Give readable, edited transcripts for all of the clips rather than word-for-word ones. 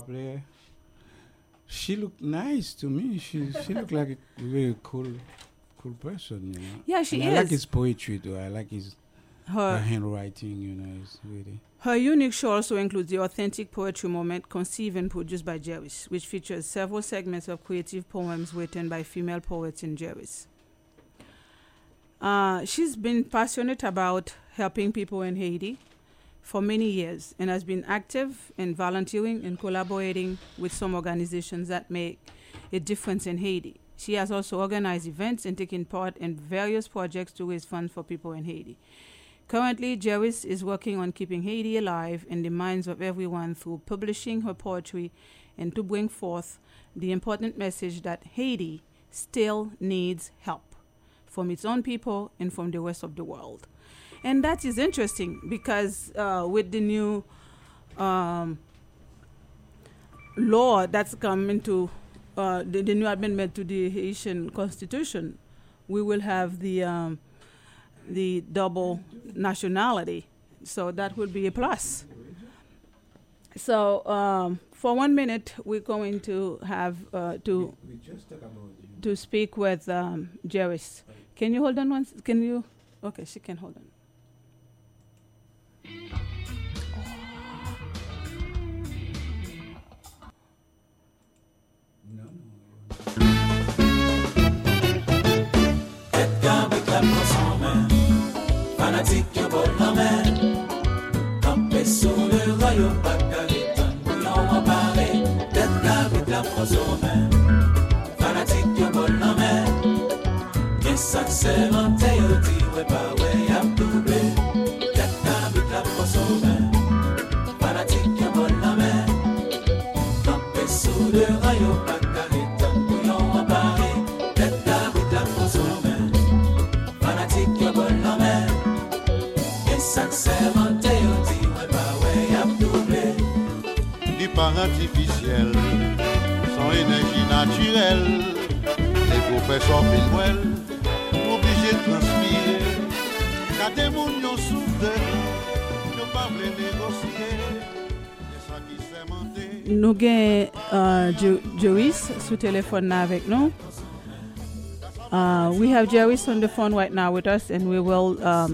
player. She looked nice to me. She looked like a very cool person, you know. Yeah, she and is. I like his poetry too. I like her Her handwriting, you know, it's really. her unique show also includes the Authentic Poetry Moment, conceived and produced by Jervis, which features several segments of creative poems written by female poets in Jervis. She's been passionate about helping people in Haiti for many years and has been active in volunteering and collaborating with some organizations that make a difference in Haiti. She has also organized events and taken part in various projects to raise funds for people in Haiti. Currently, Jerris is working on keeping Haiti alive in the minds of everyone through publishing her poetry and to bring forth the important message that Haiti still needs help from its own people and from the rest of the world. And that is interesting because with the new law that's come into the new amendment to the Haitian constitution, we will have the double nationality. So that would be a plus. So for 1 minute, we're going to have We just talk about you. to speak with Jerris. Can you hold on once? Can you? Okay, she can hold on. No, no. Quand we clap for son man, fanatique yo bol la main. Campé sous le rayon, pas carré, tant bouillon en parler. Quand we clap for son man, fanatique yo bol la main. Qu'est ça que c'est monté, yo dit, ouais, pas ouais, y'a doublé. Quand we clap for son man, fanatique yo bol la main. Campé sous le rayon, pas carré, tant bouillon en parler. Quand we clap for son man, fanatique yo bol la main. Et ça que c'est monté, yo dit, ouais, pas ouais, y'a doublé. Du par artificiel, son énergie naturelle, les professeurs Pinwell, obligés de transpirer. Quand des moun yon souffre de nous, yon pas vle négocier. C'est ça qui s'est monté. Nous avons Jerris sous téléphone là avec nous. We have Jerris on the phone right now with us, and we will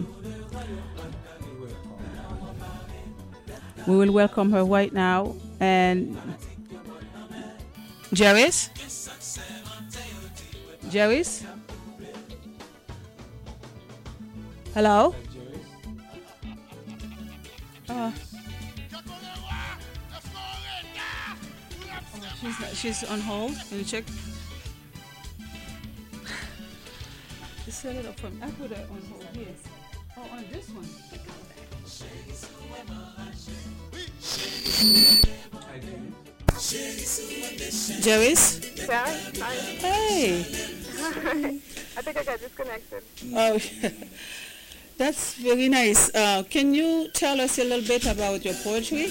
welcome her right now. And Jerris, hello. She's on hold. Can you check? Just set it up for me. I put it on hold here. Oh, on this one. Jerris? Yeah, hi. Hey. I think I got disconnected. Oh, that's very nice. Can you tell us a little bit about your poetry?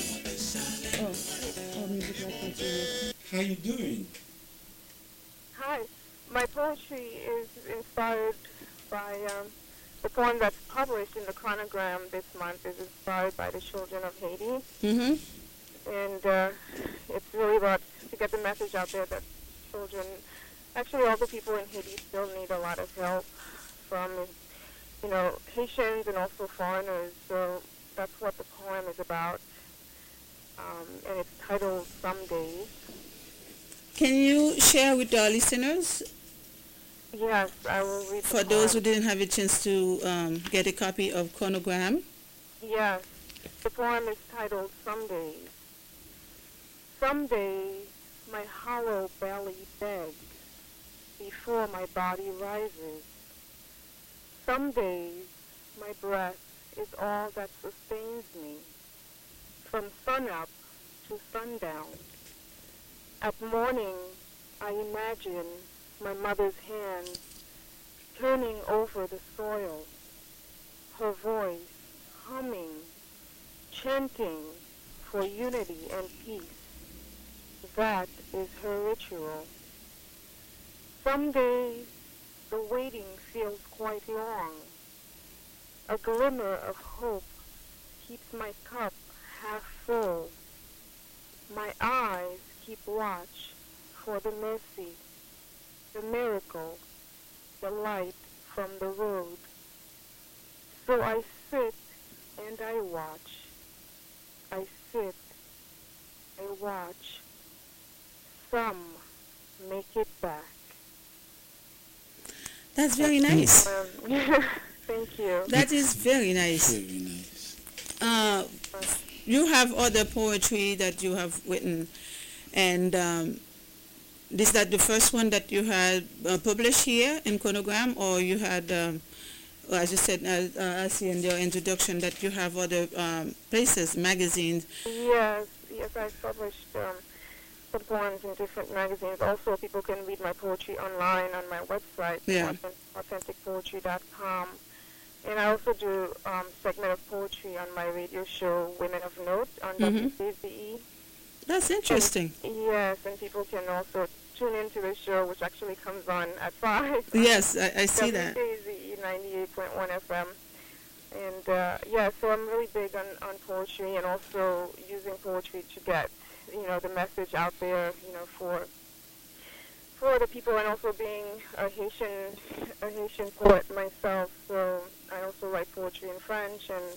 Music like that. How you doing? Hi. My poetry is inspired by the poem that's published in the chronogram this month is inspired by the children of Haiti. Mm-hmm. And it's really about to get the message out there that children, actually all the people in Haiti still need a lot of help from, Haitians and also foreigners. So that's what the poem is about. And it's titled Some Days. Can you share with our listeners, Yes, I will read the for those who poem. didn't have a chance to get a copy of Chronogram? Yes, the poem is titled Some Days. Some days my hollow belly begs before my body rises. Some days my breath is all that sustains me from sunup to sundown. At morning I imagine my mother's hands turning over the soil, her voice humming, chanting for unity and peace. That is her ritual. Some days the waiting feels quite long. A glimmer of hope keeps my cup half full. My eyes keep watch for the mercy, the miracle, the light from the road. So I sit and I watch. I sit, I watch. Some make it back. That's very nice. Thank you. That is very nice. Very nice. You have other poetry that you have written, and is that the first one that you had published here in Konogram, or you had, as you said, I see in your introduction that you have other places, magazines? Yes, I've published some poems in different magazines. Also, people can read my poetry online on my website, authenticpoetry.com. And I also do segment of poetry on my radio show, Women of Note, on WCZE. That's interesting. Yes, and people can also tune into the show, which actually comes on at 5. Yes, I see that. WCZE 98.1 FM. And, so I'm really big on poetry and also using poetry to get, the message out there, for the people, and also being a Haitian poet myself. So I also write poetry in French, and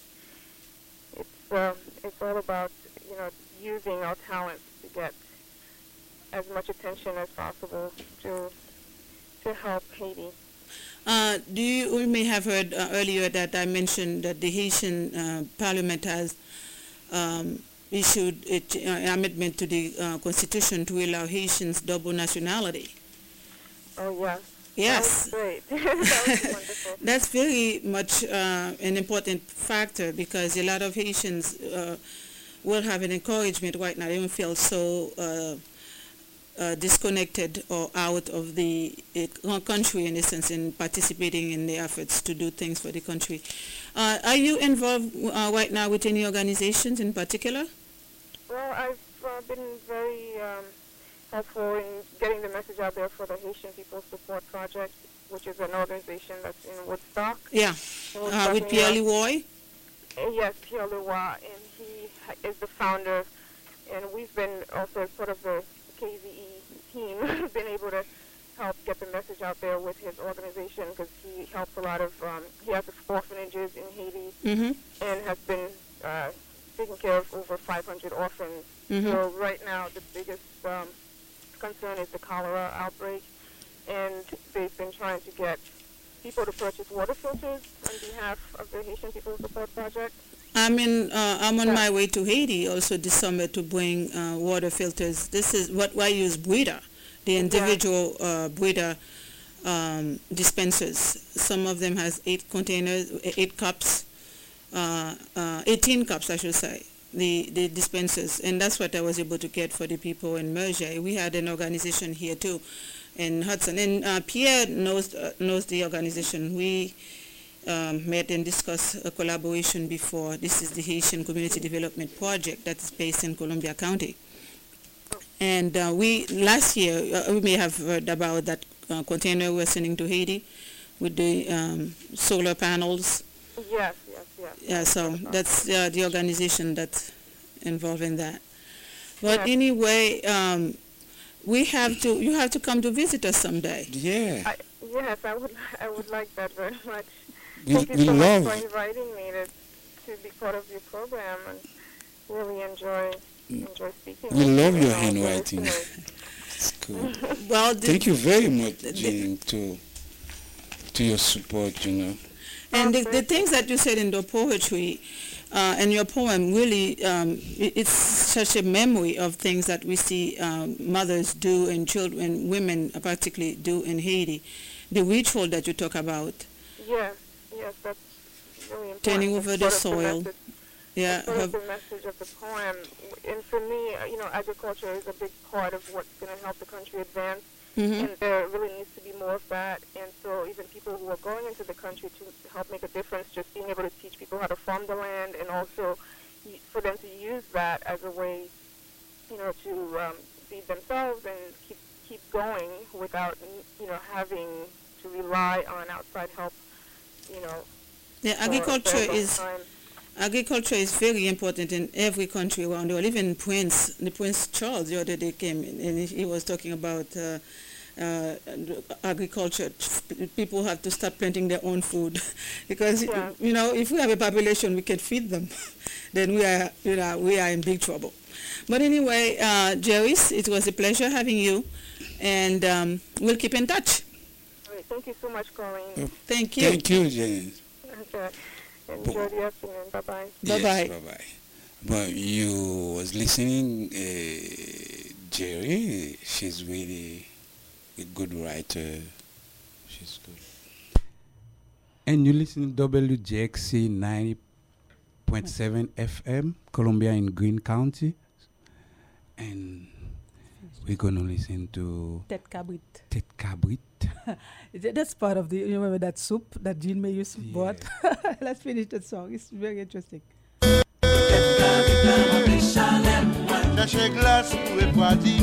it's all about, using our talents to get as much attention as possible to help Haiti. We may have heard earlier that I mentioned that the Haitian Parliament has issued an amendment to the Constitution to allow Haitians double nationality. Oh, yes. Yes. That was great. That was wonderful. That's very much an important factor, because a lot of Haitians will have an encouragement right now. They don't feel so disconnected or out of the country, in a sense, in participating in the efforts to do things for the country. Are you involved right now with any organizations in particular? Well, I've been very helpful in getting the message out there for the Haitian People Support Project, which is an organization that's in Woodstock. Yeah, with Pierre Leroy? Yes, Pierre Leroy, and he is the founder, and we've been also as part of the KZE team, been able to help get the message out there with his organization, because he helps a lot of, he has orphanages in Haiti, and has been taking care of over 500 orphans. So right now the biggest concern is the cholera outbreak, and they've been trying to get people to purchase water filters on behalf of the Haitian People Support Project. I'm on my way to Haiti also this summer to bring water filters. This is what I use, Brita, the individual Brita dispensers. Some of them has 8 containers, 8 cups, 18 cups, I should say, the dispensers. And that's what I was able to get for the people in Merger. We had an organization here too in Hudson. And Pierre knows the organization. We met and discussed a collaboration before. This is the Haitian Community Development Project that is based in Columbia County. And last year, we may have heard about that container we're sending to Haiti with the solar panels. Yes. Yeah, so that's the organization that's involved in that. But anyway, you have to come to visit us someday. Yeah. Yes, I would like that very much. We Thank you so love much for inviting me to be part of your program, and really enjoy speaking. We love your all the handwriting. listeners. It's cool. Well, Thank you very much, Jane, to your support, And the things that you said in the poetry and your poem, really, it's such a memory of things that we see mothers do and children, women particularly do in Haiti. The ritual that you talk about. Yes, that's really important. Turning over the soil. Yeah, the message of the poem. And for me, agriculture is a big part of what's going to help the country advance. And there really needs to be more of that. And so even people who are going into the country to help make a difference, just being able to teach people how to farm the land, and also for them to use that as a way, to feed themselves and keep going without, having to rely on outside help, Yeah, agriculture Agriculture is very important in every country around the world. Even Prince Charles the other day came in and he was talking about agriculture. People have to start planting their own food because if we have a population we can feed them, then we are in big trouble. But anyway, Jerris, it was a pleasure having you, and we'll keep in touch. All right, thank you so much, Colleen. Thank you. Thank you, James. Okay. Enjoy the afternoon. Bye-bye. Bye-bye. Yes, bye-bye. But you was listening, Jerry. She's really a good writer. She's good. And you listen to WJXC 90.7 FM, Columbia in Greene County. And we're going to listen to Tête cabrit. Tête cabrit. That's part of you remember that soup that Jean May used to bought? Let's finish that song. It's very interesting. Chercher glace pour refroidir.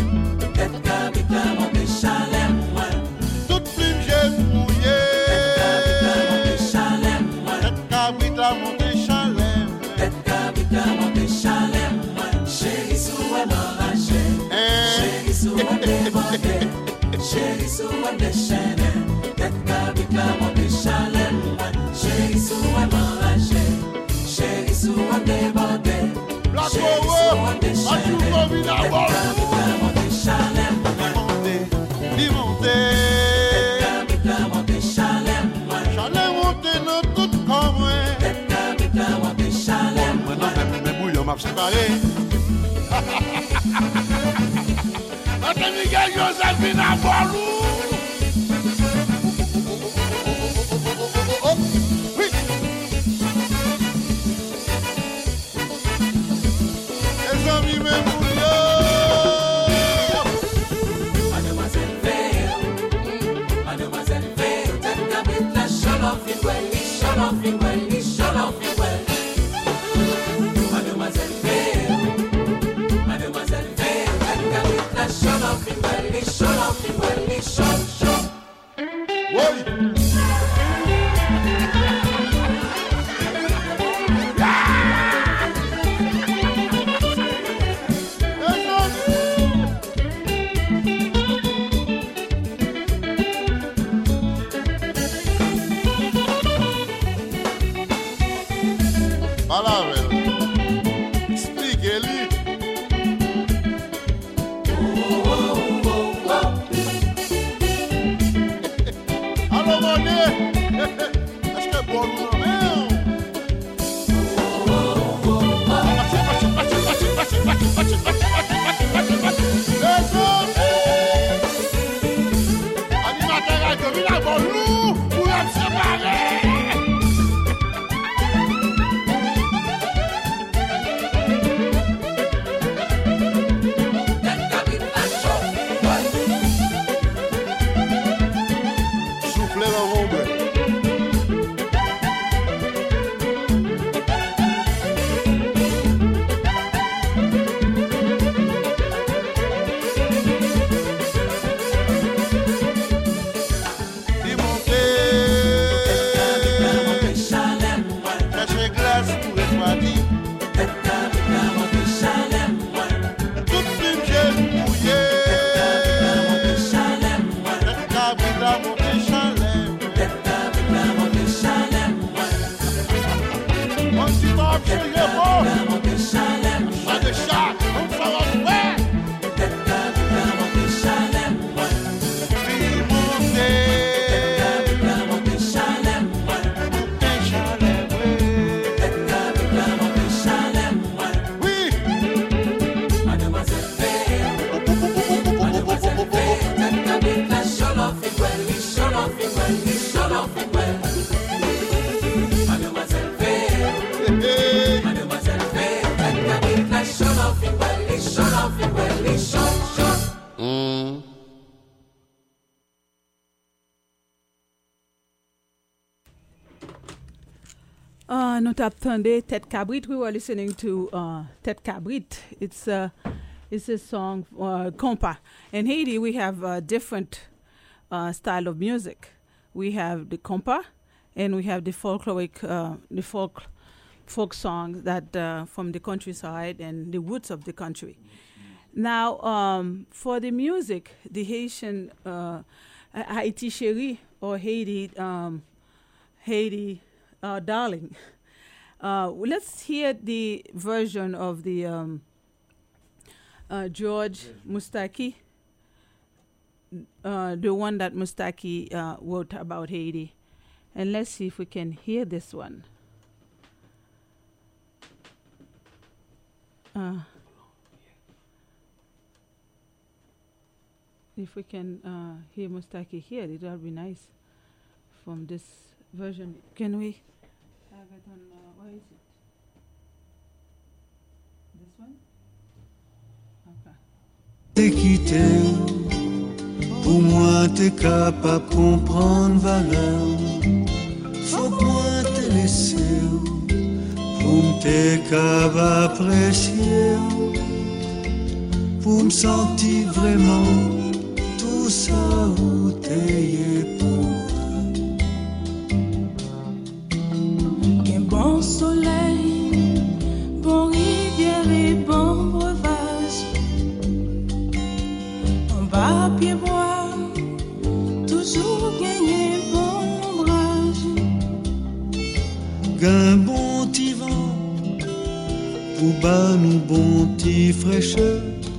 Toute plume j'ai mouillé. Tête cabrit a monté chalem. Chérie sous un orage, chérie sous un débordé, chérie sous un déchaîné, tête cabrit la monté chalem, chérie sous un orage, chérie sous un débordé, chérie sous un déchaîné, tête cabrit la monté chalem, tête cabrit la monté chalem, Chalem monté dans tout comme tête cabrit la monté chalem. maintenant mes bouillons m'a séparé. Ate Miguel Josephine a Borlou. Oui. Les amis me bouillons. Mademoiselle Veil, tête cabrit la shut off it well, shut off it well, shut off it well. Mademoiselle Veil, tête cabrit la shut off it well, shut off it well, shut. Oui. Palavra. Explique-lhe. Alô, Monet. Acho que é bom no meu. Animateur a commis la bonne loup pour la séparer. Tête cabrit la shut well. Soufflez dans l'ombre. Monté chalem, Chercher glace pour refroidir. tête cabrit la monté chalem, Toute plume j'ai mouillé. monté chalem, Tête cabrit la montée chalem. tête cabrit la monté chalem, On s'y va, chez les beaux. la monté chalem, Pas de chat, on s'en va faire. tête cabrit la monté chalem, Puis monter. la monté chalem, Montée chalem, oui. tête cabrit la monté chalem, Oui. Mademoiselle Veil, tête cabrit la shut off it well, shut off it well, shut off it well. Mademoiselle Veil, Hey, tête cabrit la shut off it well, shut. Nous t'attendais Tête Cabrit. We were listening to Tête Cabrit. It's a song, compa. In Haiti, we have different style of music. We have the compa, and we have the folkloric, the folk folk songs that from the countryside and the roots of the country. Now, for the music, the Haitian Haiti Chérie or Haiti Darling. Let's hear the version of the George Moustaki, the one that Moustaki wrote about Haiti. And let's see if we can hear this one. If we can hear Moustaki here, it would be nice from this version. Can we have it on, where is it? This one? Okay. T'es quitté, pour moi t'es capable comprendre valeur. Faut que moi t'es laissé, pour t'es capable apprécier, pour me sentir vraiment tout ça où t'es pour moi. Qu'un bon soleil, bon rivière et bon breuvage, en bas pied bois, toujours gagner bon ombrage. Qu'un bon petit vent, pour bas nous bon petit fraîcheur.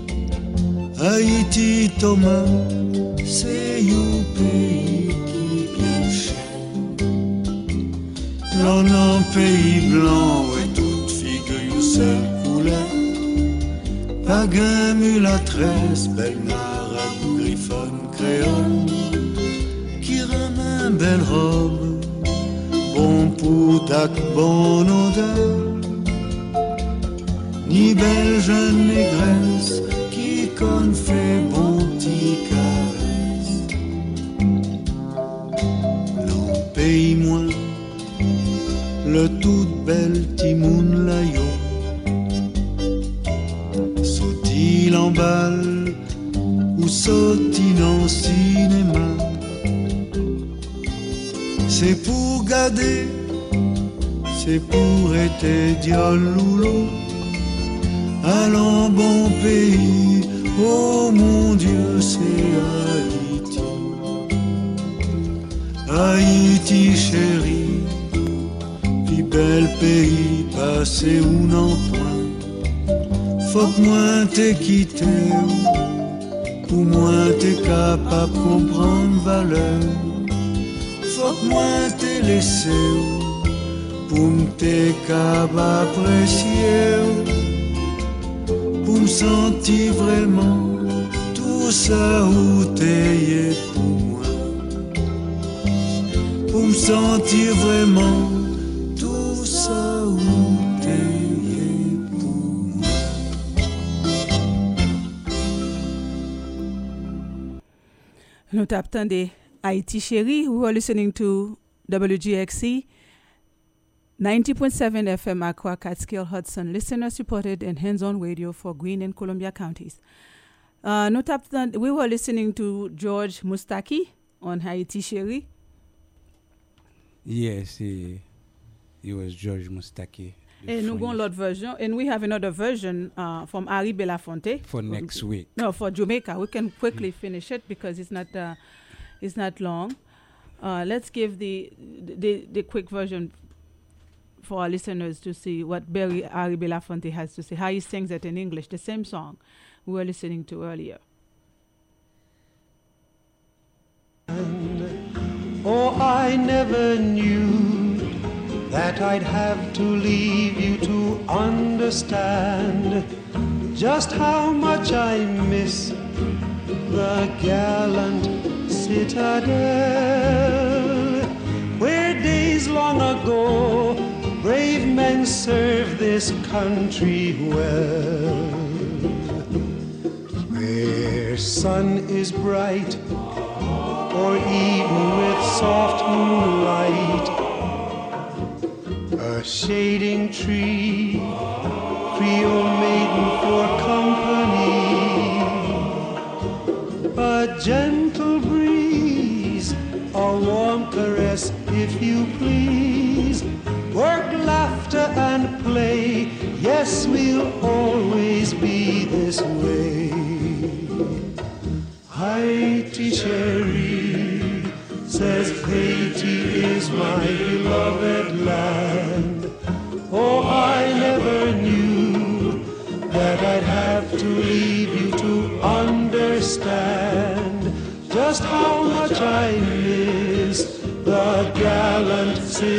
Haïti, Thomas, c'est un pays qui vient cher. L'on en pays blanc et toute figure une seule couleur. Pagan, mulâtresse, belle marabout, griffonne, créole, qui ramène belle robe, bon pour tac, bonne odeur. Ni belle jeune négresse, qu'on fait bon petit caresse. L'on paye moins le tout bel timoun layo. Saut-il en balle ou saut-il en cinéma? C'est pour garder, c'est pour être diol loulou. Allons bon pays. Oh mon Dieu, c'est Haïti, Haïti chérie, puis bel pays passé ou non point. Faut que moi t'ai quitté, pour moi t'es capable comprendre valeur. Faut que moi t'ai laissé, pour m't'es capable apprécier. Pour me sentir vraiment tout ça où t'es pour moi. Pour me sentir vraiment tout ça où t'es pour moi. Nous t'attendons de Haïti Chérie. We were listening to WGXC 90.7 FM Aqua, Catskill, Hudson, listener-supported and hands-on radio for Greene and Columbia counties. We were listening to George Moustaki on Haiti Chérie. Yes, he was George Moustaki. And nous avons l'autre version, and we have another version from Harry Belafonte. For next week. No, for Jamaica. We can quickly finish it because it's not long. Let's give the quick version for our listeners to see what Harry Belafonte has to say, how he sings it in English, the same song we were listening to earlier. Oh, I never knew that I'd have to leave you to understand just how much I miss the gallant citadel, where days long ago brave men served this country well, where sun is bright or even with soft moonlight, a shading tree, Creole maiden for company, a gentle breeze, a warm caress if you please, work, laughter and play. Yes, we'll always be this way. Haiti Cherry says Haiti is my beloved land. Oh, I never knew that I'd have to leave you to understand just how much I miss the gallant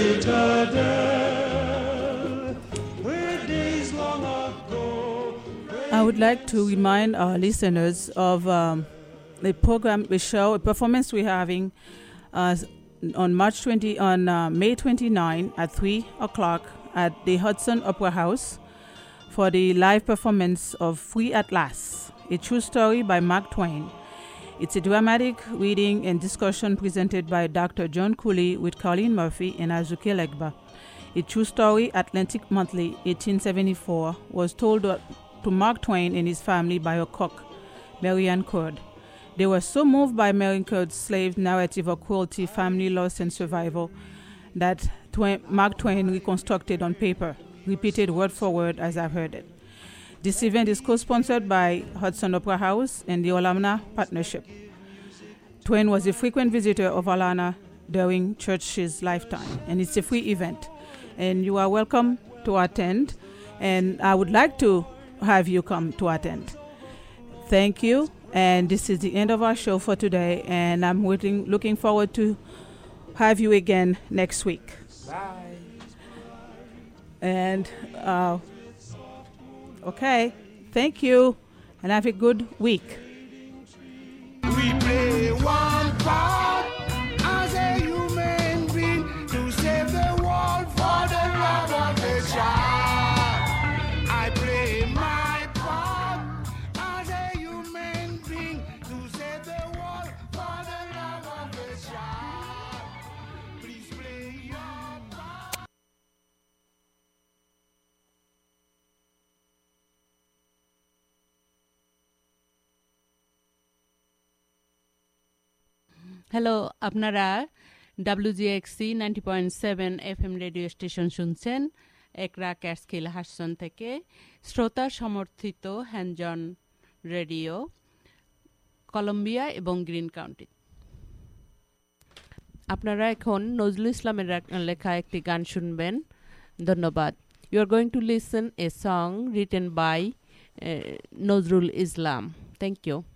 citadel, where days long ago. I would like to remind our listeners of the program, the show, a performance we're having on May 29 at 3 o'clock at the Hudson Opera House for the live performance of Free at Last, a true story by Mark Twain. It's a dramatic reading and discussion presented by Dr. John Cooley with Colleen Murphy and Azuki Legba. A true story, Atlantic Monthly, 1874, was told to Mark Twain and his family by a cook, Marianne Cord. They were so moved by Marianne Cord's slave narrative of cruelty, family loss, and survival that Mark Twain reconstructed on paper, repeated word for word as I've heard it. This event is co-sponsored by Hudson Opera House and the Olamna Partnership. Twain was a frequent visitor of Alana during Church's lifetime, and it's a free event. And you are welcome to attend, and I would like to have you come to attend. Thank you, and this is the end of our show for today, and I'm looking forward to have you again next week. Bye. And okay, thank you, and have a good week. We play one part as a human being to save the world for the love of the child. I play my part as a human being to save the world for the love of the child. Please play your part. Hello, আপনারা WGXC 90.7 FM radio station শুনছেন Acra Catskill Hudson থেকে শ্রোতা সমর্থিত hands on radio Columbia এবং Greene County. আপনারা এখন নজরুল ইসলামের লেখা একটি গান শুনবেন। ধন্যবাদ। You are going to listen a song written by Nazrul Islam. Thank you.